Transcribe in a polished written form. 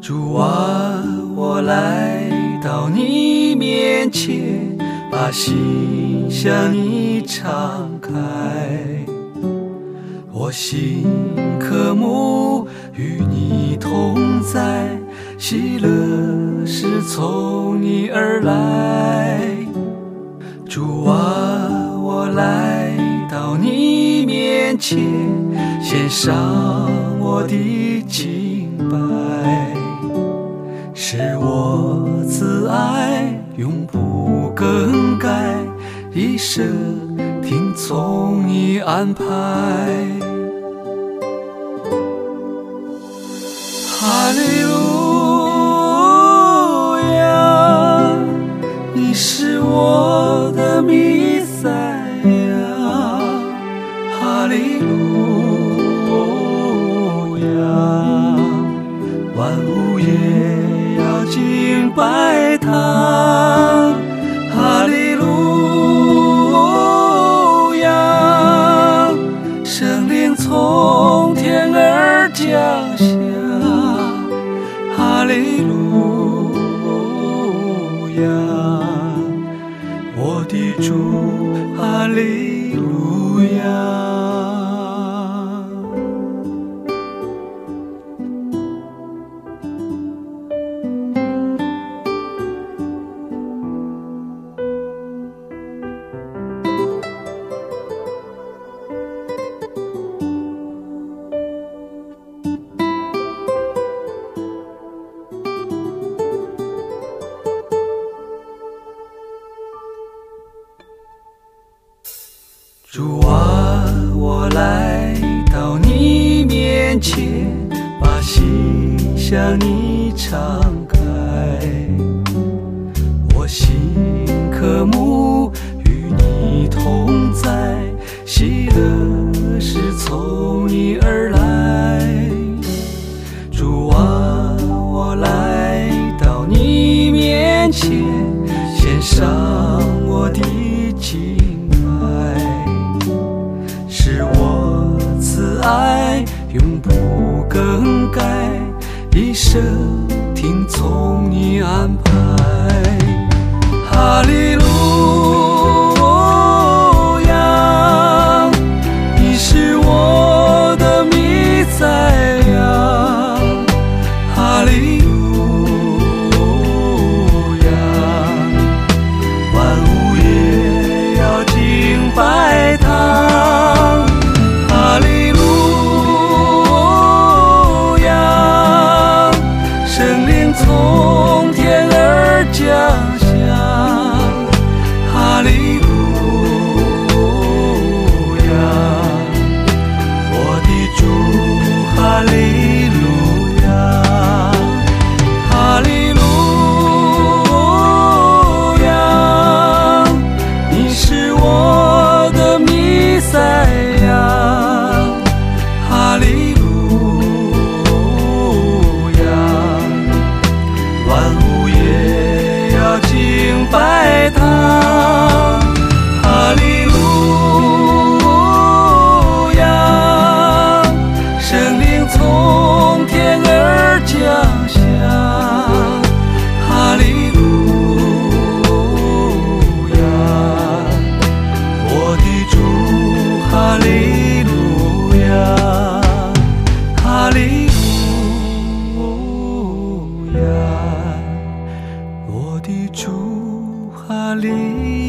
主啊，我来到你面前，把心向你敞开。我心渴慕与你同在，喜乐是从你而来。主啊，我来到你面前，献上我的敬拜，是我慈爱永不更改，一生听从你安排。哈利路亚，你是我的弥赛亚。哈利路亚，万物也要敬拜他。哈利路亚，圣灵从天而降下。哈利路亚，我的主，哈利路亚。主啊，我来到你面前，把心向你敞开。我心渴慕与你同在，喜乐是从你而来。主啊，我来到你面前，献上我的敬是我慈爱永不更改，一生听从你安排。哈利路亚，你是我的弥赛亚。哈利路亚，万物也要敬拜他。从天而降下，哈利路亚，我的主，哈利路亚，哈利路亚，你是我的弥赛亚。哈利路敬拜他。哈利路亚，圣灵从天而降下。哈利路亚，我的主，哈利路亚，哈利路亚，我的主，哈利